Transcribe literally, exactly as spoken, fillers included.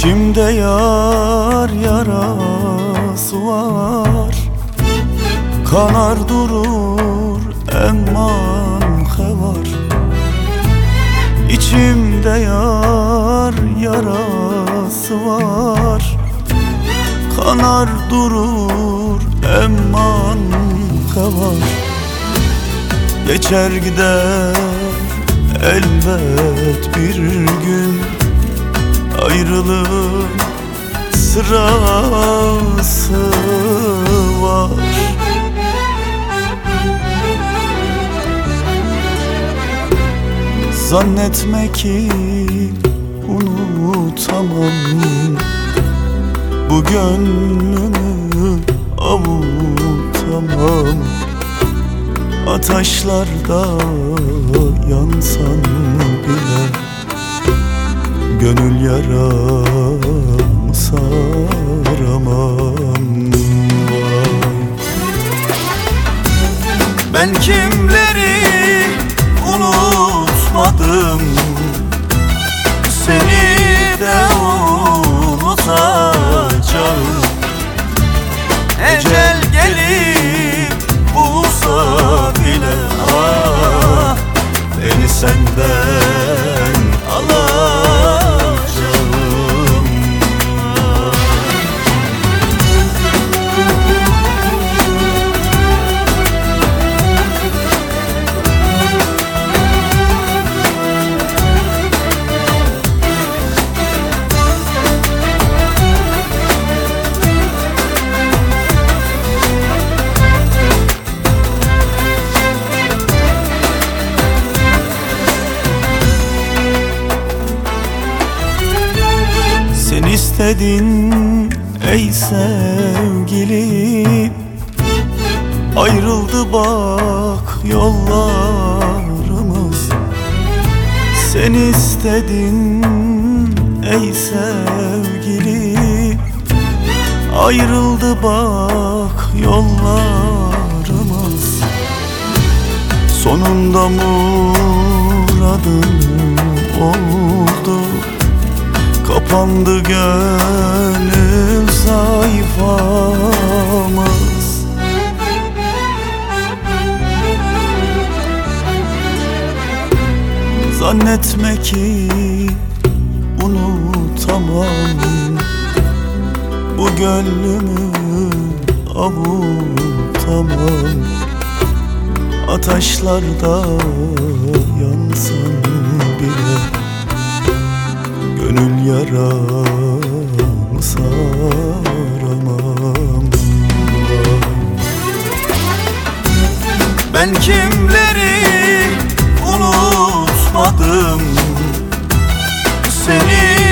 İçimde yar yarası var, kanar durur emman var. İçimde yar yarası var, kanar durur emman var. Geçer gider elbet bir gün, ayrılığın sırası var. Zannetme ki unutamam, bu gönlümü avutamam. Ataşlarda yansan bile gönül yaramı saramam. Vay. Ben kimleri unutmadım, seni de unutacağım. Ecel gelip bulsa bile ah, beni senden alacağım. Sen istedin ey sevgilim, ayrıldı bak yollarımız. Sen istedin ey sevgilim, ayrıldı bak yollarımız. Sonunda muradın oldu, kapandı gönül sayfamız. Zannetme ki unutamam, bu gönlümü avutamam. Ataşlarda yansan bile gönül yaramı saramam. Ben kimleri unutmadım, seni